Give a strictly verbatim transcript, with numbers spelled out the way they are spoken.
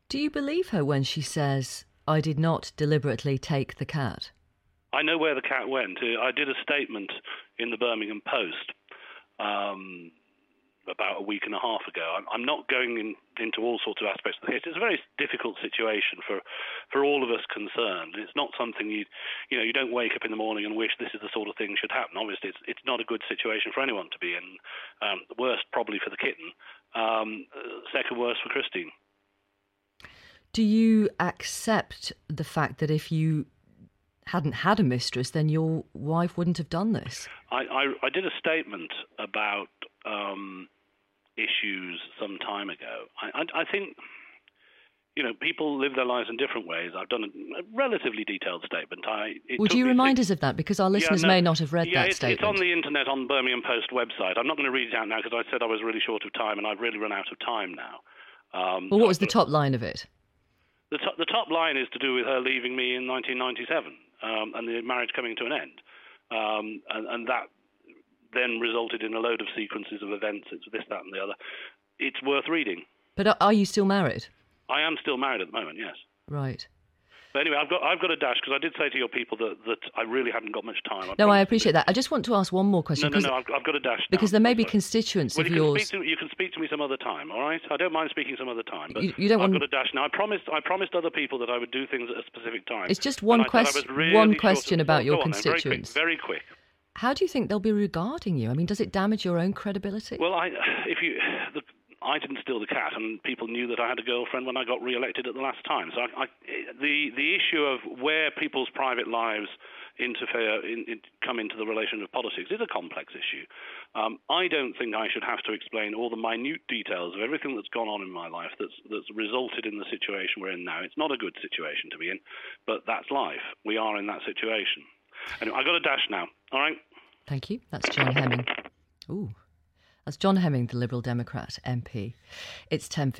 Do you believe her when she says, "I did not deliberately take the cat"? I know where the cat went. I did a statement in the Birmingham Post um, about a week and a half ago. I'm, I'm not going in, into all sorts of aspects of the case. It's a very difficult situation for, for all of us concerned. It's not something you, you know, you don't wake up in the morning and wish this is the sort of thing should happen. Obviously, it's, it's not a good situation for anyone to be in. Um, the worst probably for the kitten. Um, second worst for Christine. Do you accept the fact that if you hadn't had a mistress, then your wife wouldn't have done this? I, I, I did a statement about um, issues some time ago. I, I, I think, you know, people live their lives in different ways. I've done a, a relatively detailed statement. I, Would you remind six... us of that? Because our listeners yeah, no, may not have read yeah, that it's, statement. it's on the internet on the Birmingham Post website. I'm not going to read it out now because I said I was really short of time, and I've really run out of time now. Um, well, what was the top line of it? The, to- the top line is to do with her leaving me in nineteen ninety-seven um, and the marriage coming to an end. Um, and, and that then resulted in a load of sequences of events. It's this, that and the other. It's worth reading. But are you still married? I am still married at the moment, yes. Right. But anyway, I've got I've got a dash because I did say to your people that, that I really hadn't got much time. I no, I appreciate that. I just want to ask one more question. No, no, no, I've, I've got a dash now. Because there may be constituents well, of you can yours... Speak to, you can speak to me some other time, all right? I don't mind speaking some other time, but you, you don't I've want... got a dash now. I promised I promised other people that I would do things at a specific time. It's just one, quest- really one question about your constituents. Then, very, quick, very quick. How do you think they'll be regarding you? I mean, does it damage your own credibility? Well, I, if you... The, I didn't steal the cat, and people knew that I had a girlfriend when I got re-elected at the last time. So I, I, the the issue of where people's private lives interfere, in, in, come into the relation of politics is a complex issue. Um, I don't think I should have to explain all the minute details of everything that's gone on in my life that's that's resulted in the situation we're in now. It's not a good situation to be in, but that's life. We are in that situation. Anyway, I've got a dash now. All right? Thank you. That's John Hemming. Ooh. That's John Hemming, the Liberal Democrat M P. It's ten